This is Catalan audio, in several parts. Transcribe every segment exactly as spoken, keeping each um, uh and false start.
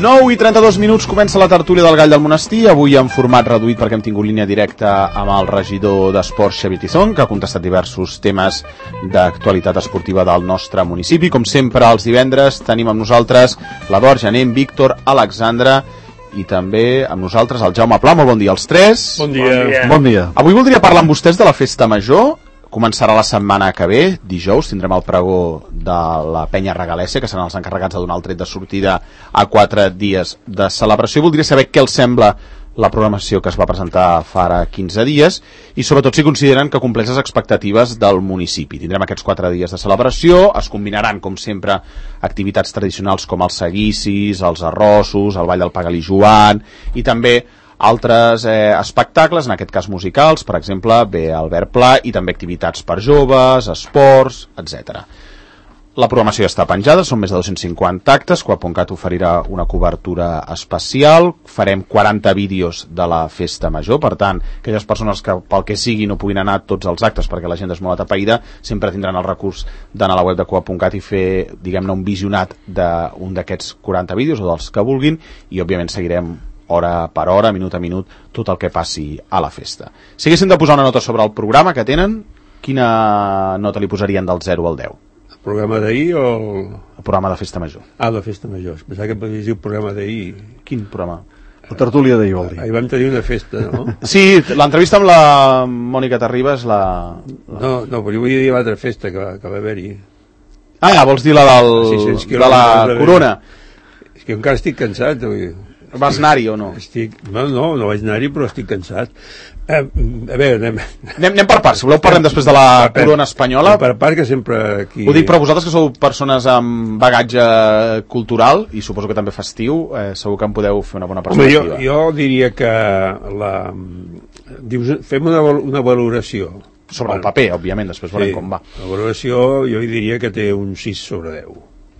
nou i trenta-dos minuts comença la tertúlia del Gall del Monestir, avui en format reduït perquè hem tingut línia directa amb el regidor d'Esports, Xavier Tizón, que ha contestat diversos temes d'actualitat esportiva del nostre municipi. Com sempre, els divendres tenim amb nosaltres l'Ador, Janem, Víctor, Alexandra i també amb nosaltres el Jaume Pla. Molt bon dia als tres. Bon dia. Bon dia. Bon dia. Avui voldria parlar amb vostès de la Festa Major. Començarà la setmana que ve, dijous, tindrem el pregó de la Penya Regalèssia, que seran els encarregats de donar el tret de sortida a quatre dies de celebració. Voldria saber què els sembla la programació que es va presentar fa ara quinze dies i sobretot si consideren que compleix les expectatives del municipi. Tindrem aquests quatre dies de celebració, es combinaran, com sempre, activitats tradicionals com els seguicis, els arrossos, el ball del Pagalí Joan i també altres eh, espectacles, en aquest cas musicals, per exemple, ve Albert Pla i també activitats per joves, esports, etcètera. La programació ja està penjada, són més de dos-cents cinquanta actes, Coap.cat oferirà una cobertura especial, farem quaranta vídeos de la Festa Major, per tant, aquelles persones que pel que sigui no puguin anar a tots els actes perquè la gent és molt atapeïda, sempre tindran el recurs d'anar a la web de Coap.cat i fer, diguem-ne, un visionat d'un d'aquests quaranta vídeos o dels que vulguin i, òbviament, seguirem hora per hora, minut a minut, tot el que passi a la festa. Si haguessin de posar una nota sobre el programa que tenen, quina nota li posarien del zero al deu? El programa d'ahir o el... El programa de Festa Major. Ah, la Festa Major. Pensava que podies dir el programa d'ahir. Quin programa? La tertúlia d'ahir, vol dir. Ahir vam tenir una festa, no? Sí, l'entrevista amb la Mònica Terribas, la... la... No, no, però jo vull dir l'altra festa que, que va haver-hi. Ah, vols dir la del... de la Corona? És que encara estic cansat, vull dir. Vas anar-hi o no? Estic... No, no, no vaig anar-hi, però estic cansat. Eh, a veure, anem... anem... Anem per parts, si voleu parlem després de la Corona espanyola. Per part que sempre aquí... Ho dic, però vosaltres que sou persones amb bagatge cultural, i suposo que també festiu, eh, segur que en podeu fer una bona perspectiva. Home, jo, jo diria que la... Dius, fem una, una valoració. Sobre el paper, òbviament, després veurem sí, com va. La valoració jo diria que té un sis sobre deu.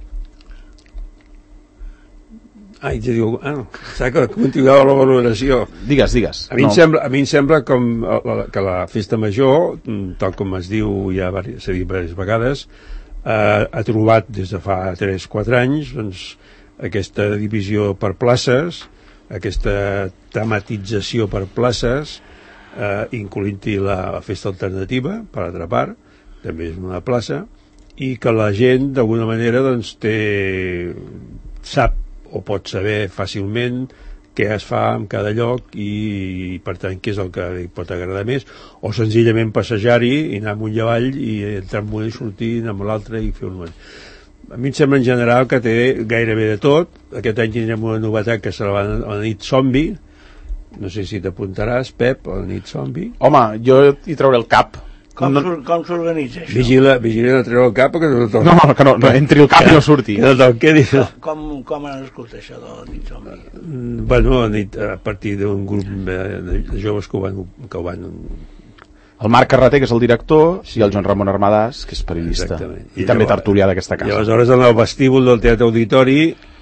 Ai, ja diu, ah, no, s'ha que continuava la valoració. Digues, digues. A mi, no. em, sembla, a mi em sembla com la, que la Festa Major, tal com es diu ja s'ha dit diverses vegades, eh, ha trobat des de fa tres quatre anys doncs, aquesta divisió per places, aquesta tematització per places, eh, incloent-hi la, la festa alternativa, per altra part, també és una plaça, i que la gent d'alguna manera doncs, té, sap o pot saber fàcilment què es fa en cada lloc i, per tant, què és el que li pot agradar més, o senzillament passejar-hi i anar amunt i avall i entrar en un i sortir, anar amb l'altre i fer un... A mi em sembla en general que té gairebé de tot. Aquest any tindrem una novetat que serà la, la nit zombi. No sé si t'apuntaràs, Pep, a la nit zombi. Home, jo hi trauré el cap. Com, no, com s'organitza això? Vigila, vigila de treure el cap que no toqui. No, que no, no entri el cap i no surti. Que no toqui. Com, com han escoltat això de la nit zombi? Bueno, a partir d'un grup de, de joves que ho van... Que ho van... El Marc Carreter, que és el director, sí. I el Joan Ramon Armadàs, que és periodista. Exactament. I, I també tertulià d'aquesta casa. I aleshores en el vestíbul del Teatre Auditori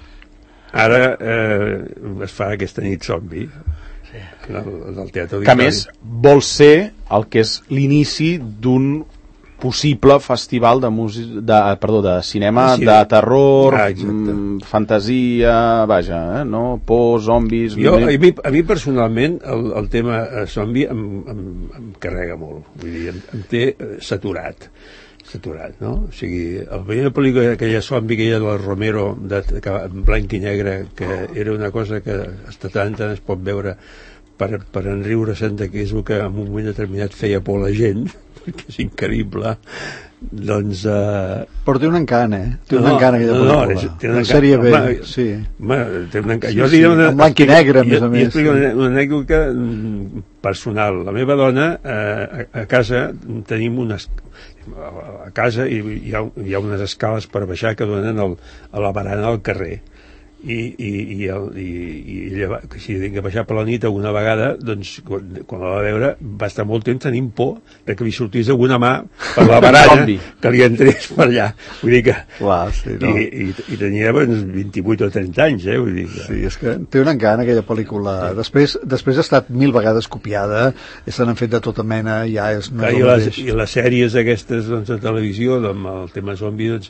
ara eh, es fa aquesta nit zombi. Del, del Teatre Auditori. Que a més vol ser el que és l'inici d'un possible festival de músic, de, perdó, de cinema, sí. De terror, ah, m, fantasia, vaja, eh, no? Por, zombis... Jo, a, mi, a mi personalment el, el tema zombi em, em, em carrega molt, vull dir, em, em té saturat saturat, no? O sigui, la primera pel·lícula aquella zombi que hi ha del Romero de, que, en blanc i negre, que era una cosa que hasta tant tant es pot veure per, per enriure-se'n de que és el que en un moment determinat feia por a la gent, perquè és increïble, doncs... Eh... Però té un encant, eh? Té un no, encant aquella no, pel·lícula. No, té un la sèrie B, home, sí. Home, té un encant. Sí, jo sí, una, en blanc i negre, a més a més. Jo explico una, una anècdota personal. La meva dona, eh, a, a casa, tenim unes... A casa hi, hi, ha, hi ha unes escales per baixar que donen el, a la barana del carrer. i, i, i, el, i, i ella, si tinc que baixar per la nit alguna vegada, doncs quan, quan la va veure va estar molt temps tenint por de que li sortís alguna mà per la barana que li entrés per allà, vull dir que Clar, sí, no? i, i, i tenia doncs, vint-i-vuit o trenta anys, eh, vull dir que... Sí, és que té un encant aquella pel·lícula, sí. després, després ha estat mil vegades copiada i se n'han fet de tota mena, ja és, no Clar, és i, el les, mateix. i les sèries aquestes doncs, de televisió amb el tema zombi, doncs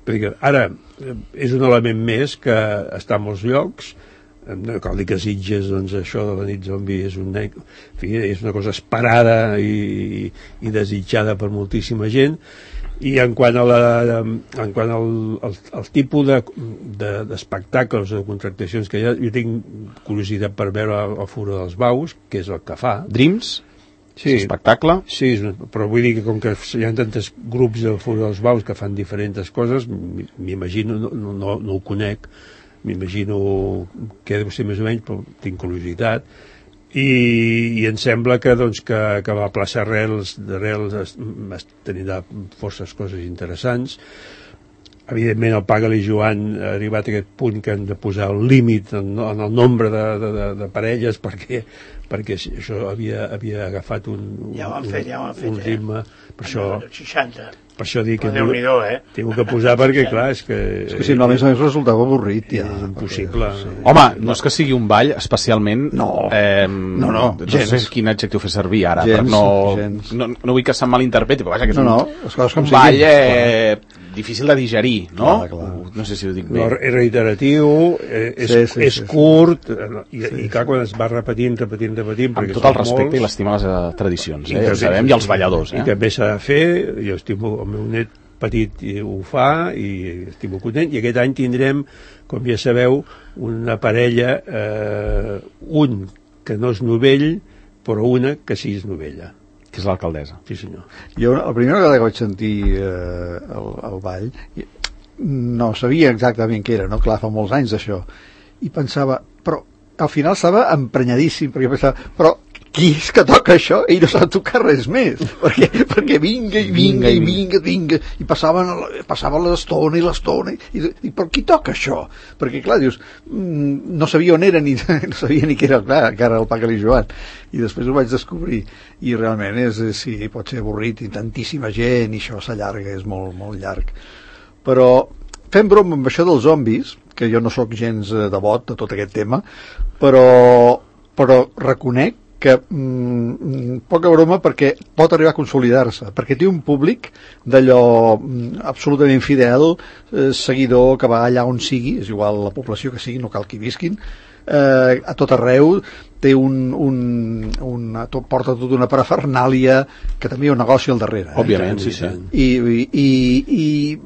perquè ara és un element més que està a molts llocs. No cal dir que Sitges, doncs, això de la nit zombi és, un, en fi, és una cosa esperada i, i desitjada per moltíssima gent. I en quant a la, en quant al, al, al tipus de, de, d'espectacles o de contractacions que hi ha, jo tinc curiositat per veure el, el Furo dels Baus, que és el que fa. Dreams? Sí, espectacle? Sí, però vull dir que com que hi ha tantes grups del Furo dels Baus que fan diferents coses, m'imagino, no, no, no ho conec, m'imagino que deu ser més o menys, però tinc curiositat, i, i em sembla que, doncs, que, que la plaça Arrels, d'Arrels es, es tindrà forces coses interessants. Evidentment el Paga-li Joan ha arribat a aquest punt que han de posar el límit en, en el nombre de, de, de, de parelles perquè, perquè això havia, havia agafat un, un, ja ho han fet, ja ho han fet, un ritme, eh? Per això, seixanta. Per això dic que Déu-n'hi-do, eh? Tinc que posar perquè, clar, és que... És que si no, a més a més resultava avorrit, ja. És impossible. Perquè, sí. Home, no és que sigui un ball especialment... No, eh, no, no, no gens. sé quin adjectiu fer servir ara, Gens, però no, gens. no, no vull que se'm malinterpreti, però vaja, que és No, un, no, les coses com un ball siguin. eh, difícil de digerir, no? Clar, clar. No sé si ho dic bé. No, és reiteratiu, eh, és, Sí, sí, és sí, sí. curt, eh, i, Sí, i clar, quan es va repetint, repetint, repetint... Amb tot el respecte i l'estima a les eh, tradicions, eh? I Ja ho sabem, i els balladors, eh? I també s'ha de fer, jo estimo el meu net petit i ho fa i estic molt content, i aquest any tindrem, com ja sabeu, una parella, eh, un que no és novell, però una que sí és novella. Que és l'alcaldessa. Sí, senyor. Jo la primera vegada que vaig sentir eh, el, el ball no sabia exactament què era, no? Clar, fa molts anys d'això, i pensava, però al final estava emprenyadíssim, perquè pensava, però qui és que toca això? Ell no sap tocar res més, perquè, perquè vinga i vinga i vinga, vinga, i passaven, passava l'estona i l'estona, i, i però qui toca això? Perquè clar, dius, no sabia on era, ni, no sabia ni què era, clar, que era el Paga-li Joan, i després ho vaig descobrir, i realment és, sí, pot ser avorrit, i tantíssima gent, i això s'allarga, és molt, molt llarg. Però fem broma amb això dels zombis, que jo no sóc gens devot de tot aquest tema, però, però reconec que mm, poca broma perquè pot arribar a consolidar-se, perquè té un públic d'allò mm, absolutament fidel, eh, seguidor que va allà on sigui, és igual la població que sigui, no cal que hi visquin, eh, a tot arreu, té un, un, una, tot, porta tota una parafernàlia que també hi ha un negoci al darrere. Eh? Òbviament, sí, sí. I, i, i,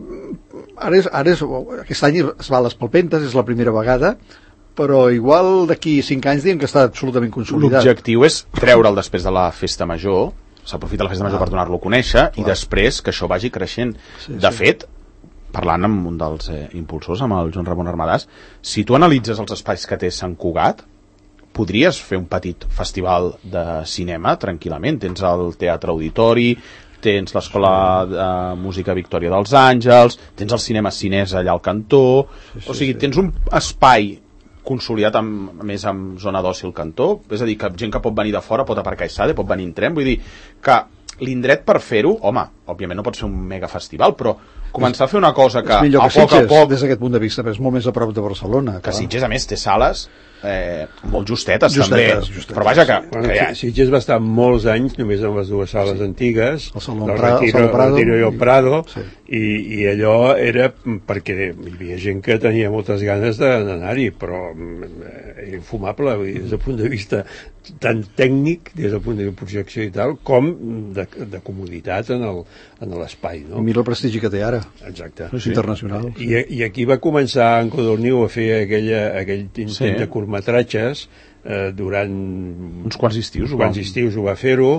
i ara, és, ara és, aquest any es va a les palpentes, és la primera vegada, però igual d'aquí cinc anys diem que està absolutament consolidat. L'objectiu és treure'l després de la festa major, s'aprofita la festa major ah, per donar-lo a conèixer, clar, i després que això vagi creixent. Sí, de sí. fet, parlant amb un dels eh, impulsors, amb el Joan Ramon Armadàs, si tu analitzes els espais que té Sant Cugat, podries fer un petit festival de cinema tranquil·lament. Tens el Teatre Auditori, tens l'Escola de Música Victòria dels Àngels, tens el Cinema Cinès allà al cantó, sí, sí, o sigui, sí. tens un espai consolidat amb, a més amb zona d'oci al cantó, és a dir, que gent que pot venir de fora pot aparcar i s'ha pot venir en tren, vull dir que l'indret per fer-ho, home, òbviament no pot ser un mega festival, però començar a fer una cosa que, que a poc a poc... des d'aquest punt de vista, però és molt més a prop de Barcelona. Que clar. Sitges, a més, té sales eh, molt justetes, justetes també, justetes. Però vaja que... Bueno, que ja... Sitges va estar molts anys només en les dues sales sí. antigues, el Salón el Prado, Retiro, el Prado, Retiro i el Prado, sí. i, i allò era perquè hi havia gent que tenia moltes ganes d'anar-hi, però era infumable, vull dir, des del punt de vista tant tècnic, des del punt de projecció i tal, com de, de comoditat en el, en l'espai, no? I mira el prestigi que té ara. Exacte. Sí. Internacional. I, I aquí va començar en Codorniu a fer aquella, aquell intent sí. de curtmetratges eh, durant... Uns quants estius. Uns quants estius ho va fer-ho,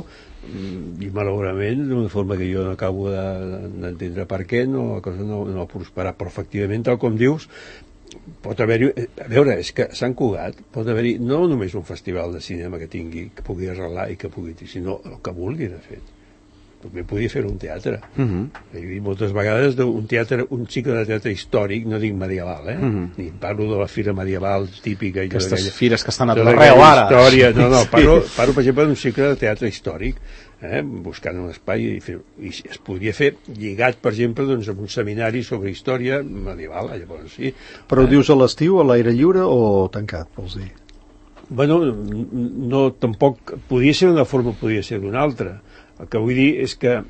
i malauradament, d'una forma que jo no acabo d'entendre per què, no, la cosa no, no ha prosperat, però efectivament, tal com dius, pot haver-hi... A veure, és que Sant Cugat pot haver-hi no només un festival de cinema que tingui, que pugui arreglar i que pugui... sinó el que vulgui, de fet. També podria fer un teatre. Uh -huh. He dit moltes vegades d'un teatre, un cicle de teatre històric, no dic medieval, eh? Uh -huh. Ni parlo de la fira medieval típica. Aquestes aquella, fires que estan a tot arreu ara. Història, no, no, parlo, parlo per exemple d'un cicle de teatre històric, eh? Buscant un espai i, fer, i es podria fer lligat, per exemple, doncs, amb un seminari sobre història medieval, llavors sí. Però ho eh? dius a l'estiu, a l'aire lliure o tancat, vols dir? Bueno, no, tampoc, podia ser d'una forma, podia ser d'una altra. El que vull dir és que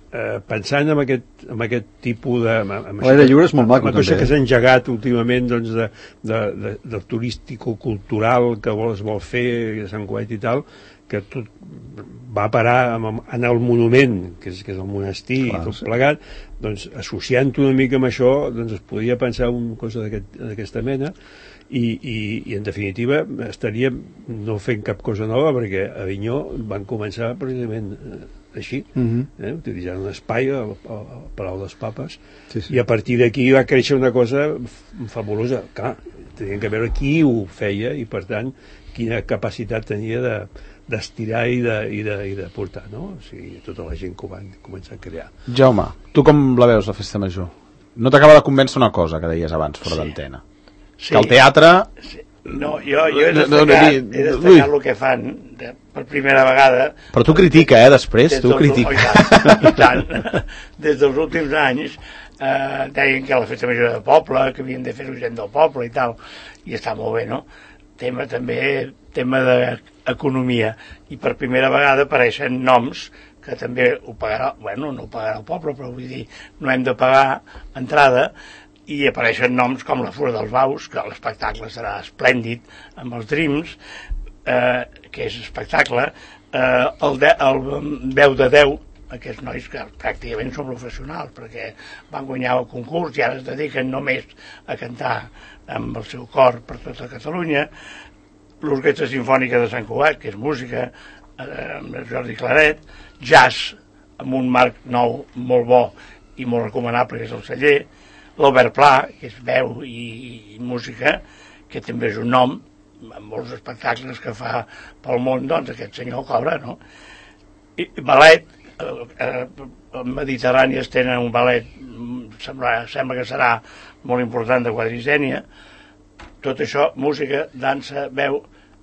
eh, pensant en aquest, en aquest tipus de... L'aire lliure és molt maco, també. també. Que s'ha engegat últimament doncs, de, de, de, del turístico-cultural que vol, es vol fer a Sant Cugat i tal, que tot va parar amb, en el monument, que és, que és el monestir, clar, i tot sí. plegat, doncs associant-ho una mica amb això, doncs es podria pensar una cosa d'aquesta aquest, mena, i, i, i en definitiva estaríem no fent cap cosa nova, perquè a Avinyó van començar precisament així, uh-huh. eh, utilitzant un espai al, al Palau dels Papes, sí, sí. i a partir d'aquí va créixer una cosa fabulosa. Clar, tenien que veure qui ho feia i per tant quina capacitat tenia de d'estirar i, de, i, de, i de portar, no? O sigui, tota la gent que ho van començar a crear. Jaume, tu com la veus, la festa major? No t'acaba de convèncer una cosa que deies abans, fora sí. d'antena. Sí. Que el teatre... Sí. No, jo, jo he destacat, no, no, no, he destacat el que fan de, per primera vegada... Però tu critica, eh, després, tu critica. Oh, i tant, i tant. Des dels últims anys eh, deien que la festa major del poble, que havien de fer-ho gent del poble i tal, i està molt bé, no? Tema també, tema d'economia, i per primera vegada apareixen noms que també ho pagarà, bueno, no ho pagarà el poble, però vull dir, no hem de pagar entrada, i apareixen noms com la Fura dels Baus, que l'espectacle serà esplèndid, amb els Dreams, eh, que és espectacle, eh, el, de, el Veu de Déu, aquests nois que pràcticament són professionals, perquè van guanyar el concurs i ara es dediquen només a cantar amb el seu cor per tota Catalunya, l'Orquestra Simfònica de Sant Cugat, que és música, eh, amb Jordi Claret, jazz, amb un marc nou molt bo i molt recomanable, que és el Celler, l'Albert Pla, que és veu i, i música, que també és un nom, amb molts espectacles que fa pel món, doncs aquest senyor cobra, no? I ballet, eh, el Mediterrani es tenen un ballet, sembla, sembla que serà molt important, de quadrigènia, tot això, música, dansa, veu,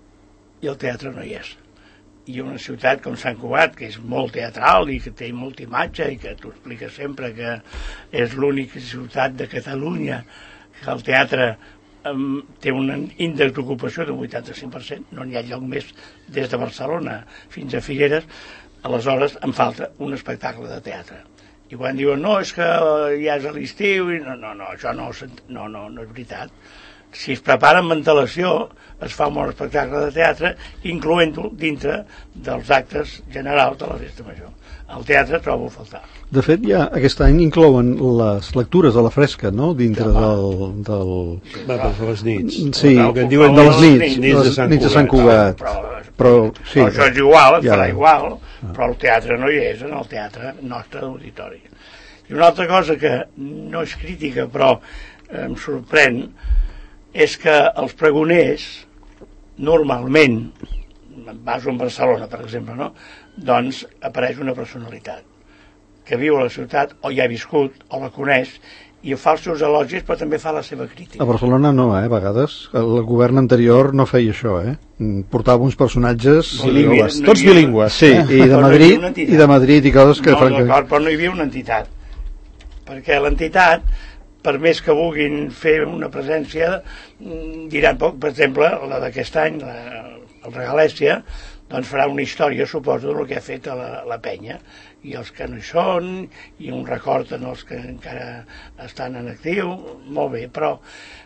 i el teatre no hi és. I una ciutat com Sant Cugat, que és molt teatral i que té molta imatge i que t'ho explica sempre que és l'única ciutat de Catalunya que el teatre um, té un índex d'ocupació d'un vuitanta-cinc per cent, no n'hi ha lloc més des de Barcelona fins a Figueres, aleshores em falta un espectacle de teatre. I quan diuen, no, és que ja és a l'estiu, i no, no, no, això no, no, no, no és veritat. Si es prepara amb antelació, es fa un bon espectacle de teatre, incloent-ho dintre dels actes generals de la festa major. El teatre trobo a faltar. De fet, ja aquest any inclouen les lectures a la fresca, no?, dintre ja, del... del... Sí, va, per les nits. Sí, el que diuen de les nits, nits de Sant, nits de Sant Cugat. Però, però, sí, però això és igual, es ja. farà igual, però el teatre no hi és, en el teatre nostre d'auditori. I una altra cosa que no és crítica, però eh, em sorprèn, és que els pregoners, normalment, en baso en Barcelona, per exemple, no? Doncs apareix una personalitat que viu a la ciutat, o hi ha viscut, o la coneix, i fa els seus elogis, però també fa la seva crítica. A Barcelona no, eh, a vegades. El govern anterior no feia això, eh? Portava uns personatges... Bilingües, no, tots bilingües. Sí, i de Madrid, no i de Madrid i coses que... No, d'acord, però no hi havia una entitat. Perquè l'entitat, per més que vulguin fer una presència, diran poc. Per exemple, la d'aquest any, la, el Regalèsia, doncs farà una història, suposo, del que ha fet a la, la penya, i els que no hi són, i un record en els que encara estan en actiu, molt bé, però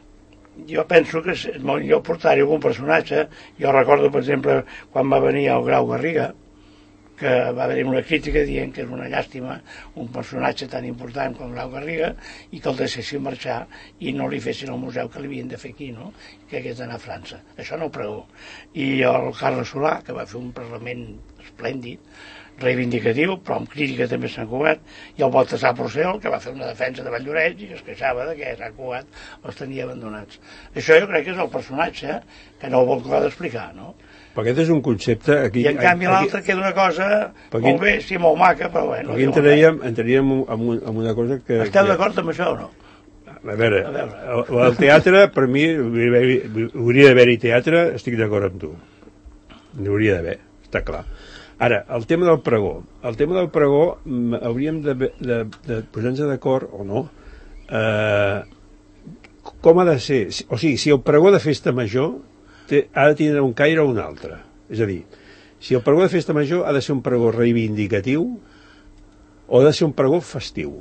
jo penso que és molt millor portar-hi algun personatge. Jo recordo, per exemple, quan va venir el Grau Garriga, que va haver una crítica dient que és una llàstima un personatge tan important com Grau Garriga i que el deixessin marxar i no li fessin el museu que li havien de fer aquí, no? Que hagués d'anar a França. Això no ho pregó. I el Carles Solà, que va fer un Parlament esplèndid, reivindicatiu, però amb crítica també a Sant Cugat, i el Baltasar Porcel, que va fer una defensa de Valldoreix i que es queixava de que Sant Cugat els tenia abandonats. Això jo crec que és el personatge que no el vol acabar d'explicar, no? Però aquest és un concepte... Aquí, I en canvi l'altre queda una cosa aquí, molt bé, sí, molt maca, però bueno... Aquí entraríem, entraríem en, un, en una cosa que... Esteu que... d'acord amb això o no? A veure, a veure. El, el teatre, per mi, hauria d'haver-hi teatre, estic d'acord amb tu. N'hi hauria d'haver, està clar. Ara, el tema del pregó. El tema del pregó hauríem de, de, de posar-nos d'acord, o no, eh, com ha de ser... O sigui, si el pregó de festa major té, ha de tindre un caire o un altre. És a dir, si el pregó de festa major ha de ser un pregó reivindicatiu, o ha de ser un pregó festiu.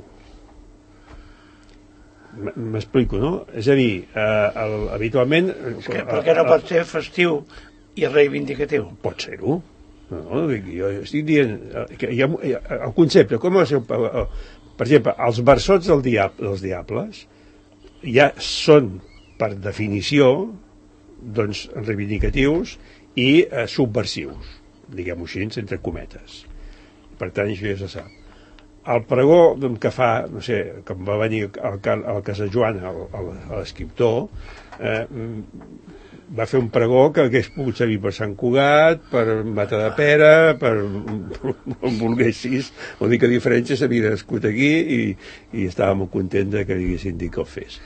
M'explico, no? És a dir, eh, el, habitualment... És que, per què no pot ser festiu i reivindicatiu? Pot ser-ho. No, no, jo estic dient que hi ha, el concepte, com ha de ser, per exemple, els versots del diable, dels diables ja són, per definició, doncs, reivindicatius i eh, subversius, diguem-ho així, entre cometes. Per tant, això ja se sap. El pregó que fa, no sé, com va venir al Casajoan, l'escriptor, eh, va fer un pregó que hagués pogut servir per Sant Cugat, per Matadepera, per on volguessis. L'única diferència s'havia nascut aquí i, i estava molt content que li haguessin dit que el fes.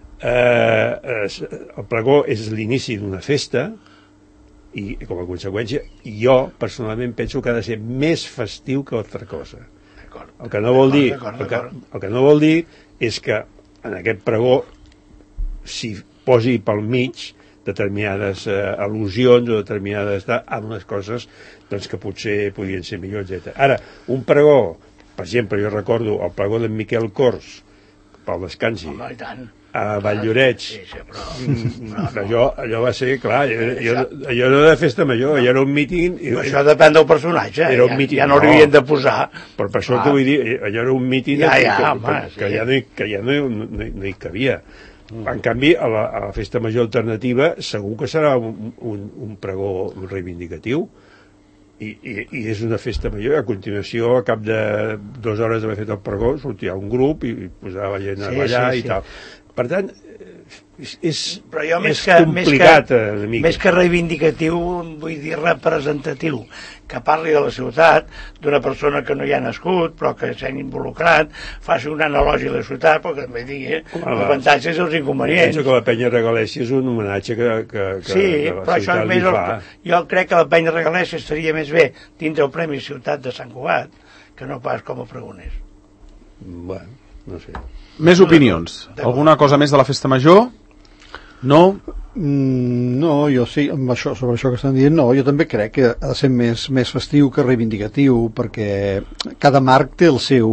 Eh, el pregó és l'inici d'una festa i, com a conseqüència, jo personalment penso que ha de ser més festiu que altra cosa. El que no vol dir, el que, el que no vol dir és que en aquest pregó s'hi posi pel mig determinades eh, al·lusions o determinades a unes coses doncs, que potser podrien ser millors, etcètera. Ara, un pregó, per exemple, jo recordo el pregó d'en Miquel Cors pel descansi, home, i tant, a Valldoreix, sí, sí, però, però no. allò, allò va ser, clar, allò, allò no era de festa major, allò era un míting... I, això depèn del personatge, era un míting, ja, ja no, no l'havien de posar. Però per això ah. que vull dir, allò era un míting ja, ja, que, home, que, que, sí. ja no hi, que ja no, no, no, no hi cabia. Mm. En canvi, a la, a la festa major alternativa segur que serà un, un, un pregó reivindicatiu. I, i, i és una festa major. A continuació, a cap de dues hores d'haver fet el pregó, sortia un grup i posava gent a sí, ballar sí, i sí. tal. Per tant, és, és, però jo més és que, complicat més que, més que reivindicatiu, vull dir representatiu, que parli de la ciutat, d'una persona que no hi ha nascut però que s'ha involucrat, faci un analògic de la ciutat, però que també digui els avantatges i els inconvenients. Penso que la Penya Regalèssia és un homenatge que, que, que sí, però això és més el, jo crec que la Penya Regalèssia estaria més bé dins del Premi Ciutat de Sant Cugat que no pas com a pregoners. Bueno, no sé. Més opinions. Alguna cosa més de la festa major? No? Mm, no, jo sí, amb això, sobre això que estan dient, no, jo també crec que ha de ser més, més festiu que reivindicatiu, perquè cada marc té el seu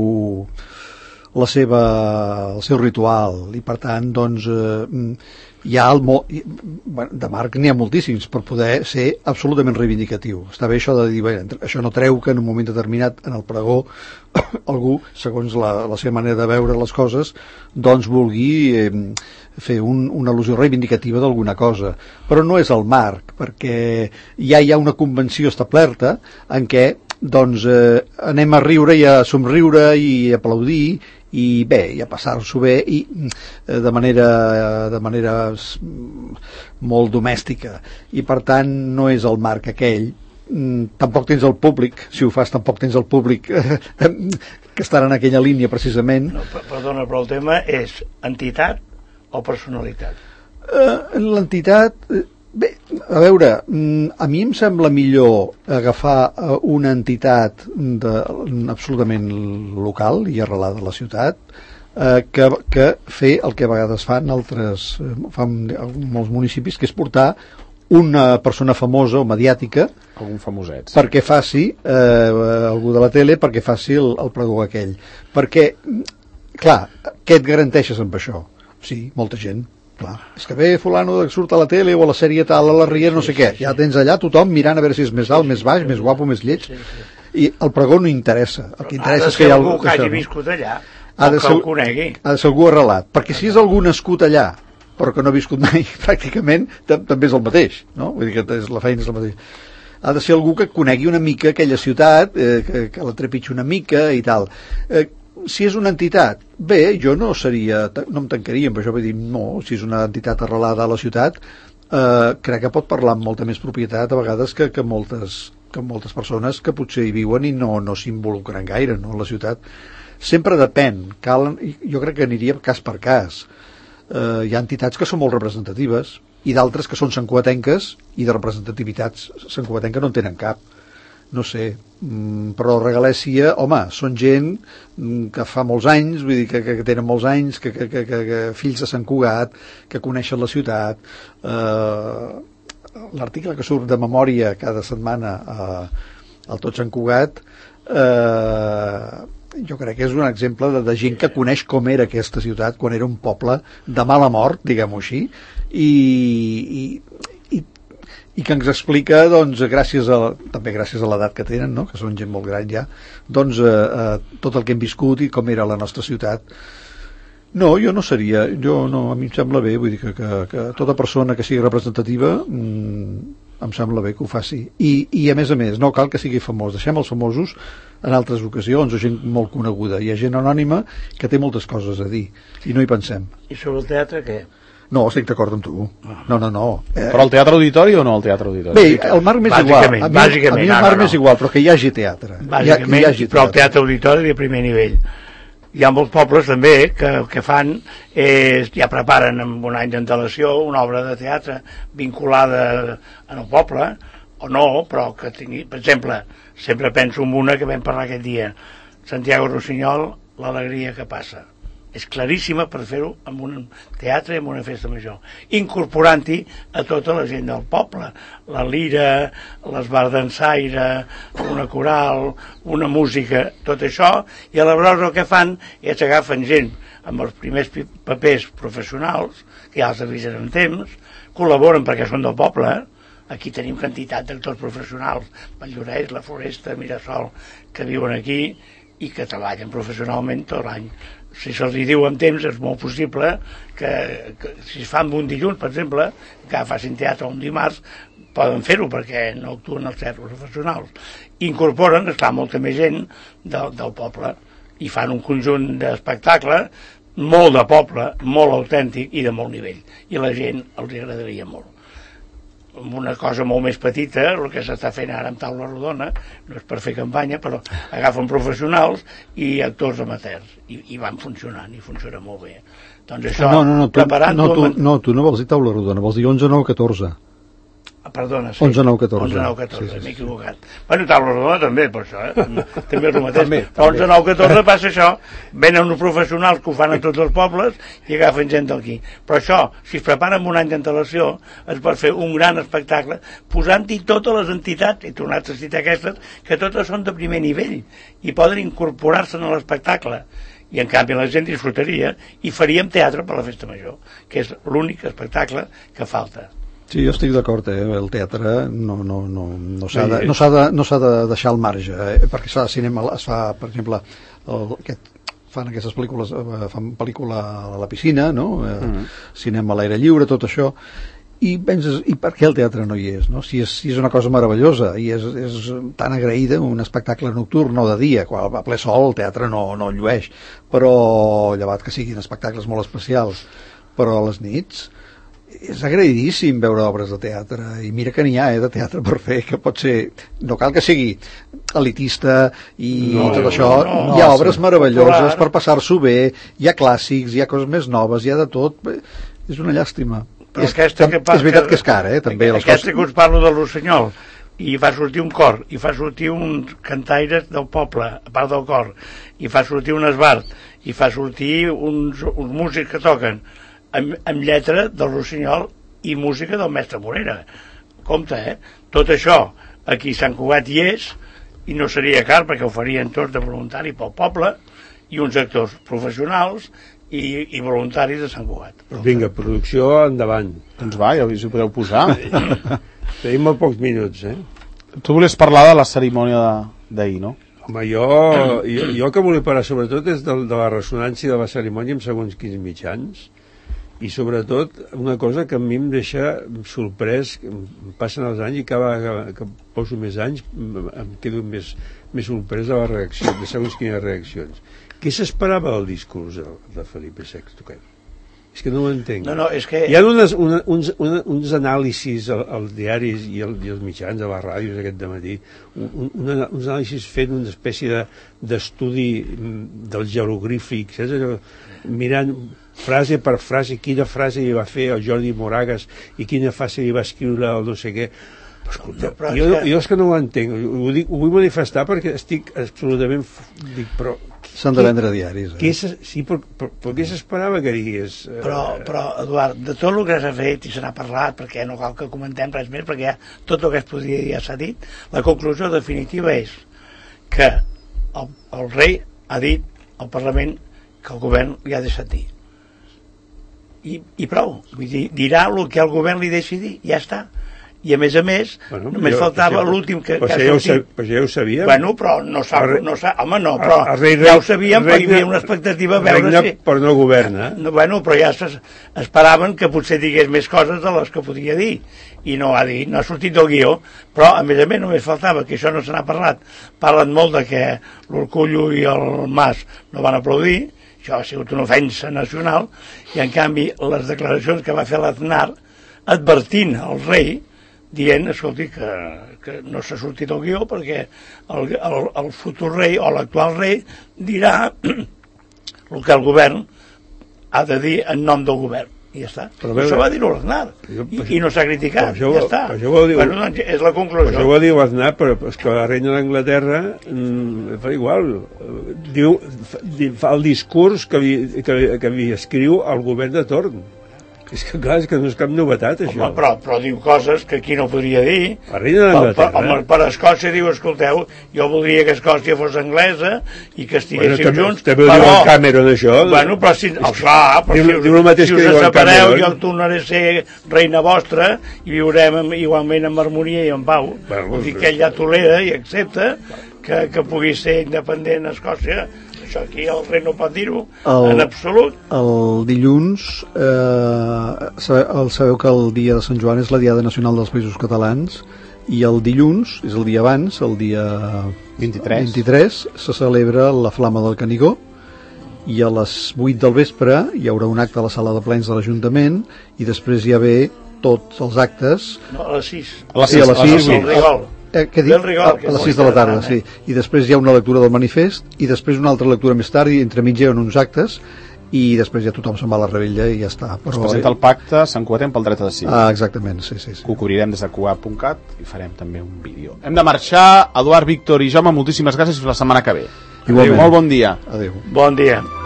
la seva, el seu ritual i per tant, doncs eh, hi ha el mo... bueno, de marc n'hi ha moltíssims per poder ser absolutament reivindicatiu. Està bé això de dir, bé, això no treu que en un moment determinat en el pregó algú, segons la, la seva manera de veure les coses, doncs vulgui eh, fer un, una al·lusió reivindicativa d'alguna cosa, però no és el marc, perquè ja hi ha una convenció establerta en què doncs eh, anem a riure i a somriure i a aplaudir i bé, i a passar-s'ho bé i eh, de manera de manera molt domèstica, i per tant no és el marc aquell. Mm, tampoc tens el públic, si ho fas tampoc tens el públic eh, que estarà en aquella línia precisament. No, perdona, però el tema és entitat o personalitat? Eh, l'entitat eh, bé, a veure, a mi em sembla millor agafar una entitat de, absolutament local i arrelada a la ciutat eh, que, que fer el que a vegades fan altres, fan molts municipis, que és portar una persona famosa o mediàtica, algun famoset, sí, perquè faci eh, algú de la tele, perquè faci el, el pregó aquell, perquè clar, què et garanteixes amb això? Sí, molta gent. Clar. És que ve fulano que surt a la tele o a la sèrie tal, a la Riera, no sé què, ja tens allà tothom mirant a veure si és més alt, més baix, més guapo, més lleig, i el pregó no interessa, el que interessa és que hi ha algú que hagi viscut allà, ha de ser, que el conegui, ha de ser algú arrelat, perquè si és algú nascut allà però que no ha viscut mai, pràcticament també és el mateix, no? Vull dir que la feina és la mateixa. Ha de ser algú que conegui una mica aquella ciutat, eh, que, que la trepitgi una mica i tal. eh, Si és una entitat, bé, jo no seria, no em tancaria amb això, vull dir, no, si és una entitat arrelada a la ciutat, eh, crec que pot parlar amb molta més propietat a vegades que, que, moltes, que moltes persones que potser hi viuen i no, no s'involucren gaire, no, a la ciutat. Sempre depèn, cal, jo crec que aniria cas per cas. Eh, hi ha entitats que són molt representatives i d'altres que són santcugatenques i de representativitats santcugatenca no en tenen cap. No sé, però Regalèssia, home, són gent que fa molts anys, vull dir que, que tenen molts anys, que, que, que, que fills de Sant Cugat, que coneixen la ciutat. Eh, l'article que surt de memòria cada setmana a, al Tot Sant Cugat, eh, jo crec que és un exemple de, de gent que coneix com era aquesta ciutat quan era un poble de mala mort, diguem-ho així, i, i, i, i que ens explica, doncs, gràcies a, també gràcies a l'edat que tenen, no? Que són gent molt gran ja, doncs, eh, eh, tot el que hem viscut i com era la nostra ciutat. No, jo no seria, jo no, a mi em sembla bé, vull dir que, que, que tota persona que sigui representativa mmm, em sembla bé que ho faci. I, I a més a més, no cal que sigui famós, deixem els famosos en altres ocasions, o gent molt coneguda. Hi ha gent anònima que té moltes coses a dir, i no hi pensem. I sobre el teatre, què? No, estic d'acord amb tu. No, no, no. Eh, Però el teatre auditori o no el teatre auditori? Bé, el marc m'és igual. A mi, bàsicament, a mi el marc no, no. m'és igual, però que hi hagi teatre. Bàsicament, hi ha, hi hagi però el teatre auditori de primer nivell. Hi ha molts pobles també que el que fan és, ja preparen amb un any d'antelació una obra de teatre vinculada en el poble, o no, però que tingui, per exemple, sempre penso en una que vam parlar aquest dia, Santiago Rossinyol, l'alegria que passa. És claríssima per fer-ho en un teatre i en una festa major, incorporant-hi a tota la gent del poble, la lira, l'esbar d'ensaire, una coral, una música, tot això, i aleshores el que fan és agafen gent amb els primers papers professionals, que ja els avisen en temps, col·laboren perquè són del poble, aquí tenim quantitat d'actors professionals, Valldoreix, La Floresta, Mirasol, que viuen aquí i que treballen professionalment tot l'any. Si se'ls hi diu en temps, és molt possible que, que si es fan un dilluns, per exemple, que facin teatre un dimarts, poden fer-ho perquè no actuen els teatres professionals. Incorporen, esclar, molta més gent del, del poble i fan un conjunt d'espectacle molt de poble, molt autèntic i de molt nivell. I la gent els agradaria molt. Amb una cosa molt més petita, el que s'està fent ara amb taula rodona, no és per fer campanya, però agafen professionals i actors amateurs, i, i van funcionant, i funciona molt bé. Doncs això, no, no, no, tu, preparant... No, tu, no, tu no vols dir taula rodona, vols dir onze nou catorze. Perdona, sí. onze nou catorze. onze nou catorze, sí, sí, m'he sí. equivocat. Bueno, taula rodona també, per això, eh? També és el mateix. També, Però onze nou catorze passa això, venen uns professionals que ho fan a tots els pobles i agafen gent d'aquí. Però això, si es prepara amb un any d'antelació, es pot fer un gran espectacle posant-hi totes les entitats, i tornat a citar aquestes, que totes són de primer nivell i poden incorporar-se en l'espectacle. I en canvi la gent disfrutaria i faríem teatre per la festa major, que és l'únic espectacle que falta. Sí, jo estic d'acord, eh? El teatre no, no, no, no s'ha de, no s'ha de, no s'ha de deixar al marge, eh? Perquè s'ha de cinema, es fa, per exemple, el, aquest, fan aquestes pel·lícules, eh, fan pel·lícula a la piscina, no? Eh, mm. Cinema a l'aire lliure, tot això, i penses, i per què el teatre no hi és, no? Si és, si és una cosa meravellosa i és, és tan agraïda, un espectacle nocturn, no de dia, quan a ple sol el teatre no, no llueix, però llevat que siguin espectacles molt especials, però a les nits és agraïdíssim veure obres de teatre, i mira que n'hi ha, eh, de teatre per fer, que pot ser, no cal que sigui elitista i no, tot això, no, hi ha no, obres sí, meravelloses popular. per passar-s'ho bé, hi ha clàssics, hi ha coses més noves, hi ha de tot, és una llàstima. És, que que és veritat que és cara, eh, també. Aquesta coses... que us parlo de l'Rossinyol, i fa sortir un cor, i fa sortir uns cantaires del poble, a part del cor, i fa sortir un esbart, i fa sortir uns, uns músics que toquen, amb, amb lletra del Rossinyol i música del mestre Morera. Compte, eh? Tot això aquí a Sant Cugat hi és, i no seria car perquè ho farien tots de voluntari pel poble, i uns actors professionals i, i voluntaris de Sant Cugat. Vinga, producció, endavant. Doncs va, ja us hi podeu posar. Tenim molt pocs minuts, eh? Tu volies parlar de la cerimònia d'ahir, no? Home, jo, jo, jo que volia parlar sobretot és de, de la ressonància de la cerimònia amb segons quins mitjans, i sobretot una cosa que a mi em deixa sorprès, em passen els anys i cada vegada que poso més anys em quedo més, més sorprès de la reacció, de segons quines reaccions. Què s'esperava del discurs de, de Felipe sexto? Que? És que no ho entenc. No, no, és que... Hi ha unes, una, uns, una, uns anàlisis als diaris i, el, i els mitjans, a les ràdios aquest dematí, un, un, uns anàlisis fent una espècie d'estudi de, dels jeroglífics, saps allò? Mirant frase per frase, quina frase li va fer el Jordi Moragas i quina frase li va escriure el no sé què. Però, escolta, no, jo, que... jo és que no ho entenc, ho, dic, ho vull manifestar perquè estic absolutament... Dic, però... S'han de vendre diaris. Eh? Se, sí, però, però, però què s'esperava que digués? Eh... Però, però, Eduard, de tot el que s'ha fet i se n'ha parlat, perquè no cal que comentem res més, perquè ja tot el que es podria dir ja s'ha dit, la conclusió definitiva és que el, el rei ha dit al Parlament que el govern li ha deixat dir. I, i prou. Vull dir, dirà el que el govern li deixi dir, ja està. I a més a més, bueno, només jo, faltava l'últim que, que ha sortit. Però ja ho sabíem. Bueno, però no sap, no sap, home, no, però a, a rei, ja ho sabíem, però hi havia una expectativa a veure si... però no governa. No, bueno, però ja esperaven que potser digués més coses de les que podia dir, i no ha dit, no ha sortit del guió, però a més a més només faltava, que això no se n'ha parlat. Parlen molt de que l'Urkullu i el Mas no van aplaudir, això ha sigut una ofensa nacional, i en canvi les declaracions que va fer l'Aznar advertint al rei, dient, escolti, que, que no s'ha sortit el guió perquè el, el, el futur rei o l'actual rei dirà el que el govern ha de dir en nom del govern. I ja està. Però això va dir l'Aznar. I, I no s'ha criticat. Això, ja està. Dir, bueno, doncs és la conclusió. Això ho va dir l'Aznar, però és que la reina d'Anglaterra mm, fa igual. Diu, fa el discurs que li, que, que li escriu al govern de torn. És que clar, és que no és cap novetat, això. Home, però, però diu coses que aquí no podria dir. La reina d'Anglaterra. Per, per, per Escòcia diu, escolteu, jo voldria que Escòcia fos anglesa i que estiguéssim bueno, junts. També ho diu el Cameron, això. Bueno, però si, oh, clar, però diu, si, diu el mateix si que us separeu, jo Cameron. tornaré a ser reina vostra i viurem amb, igualment en harmonia i en pau. Bueno, Vull dir que ell ja tolera i accepta que, que pugui ser independent a Escòcia. Això aquí el rei no pot dir-ho en absolut. El dilluns eh, sabeu, sabeu que el dia de Sant Joan és la Diada Nacional dels Països Catalans i el dilluns, és el dia abans, el dia vint-i-tres, vint-i-tres se celebra la Flama del Canigó i a les vuit del vespre hi haurà un acte a la sala de plens de l'Ajuntament i després hi ha ve tots els actes. No, a les sis. A les sis, a les sis. El Rigol. Eh, què dic? Rigol, a, a les sis de la tarda, eh? Sí. I després hi ha una lectura del manifest i després una altra lectura més tard i entre mig hi ha uns actes i després ja tothom se'n va a la rebella i ja està. Però... Es presenta el pacte Sant Cugatenc pel dret a decidir. Ah, exactament, sí, sí, sí. Que ho cobrirem des de cugat punt cat i farem també un vídeo. Hem de marxar. Eduard, Víctor i Jaume, moltíssimes gràcies i fins la setmana que ve. Igualment. Adéu, molt bon dia. Adéu. Bon dia.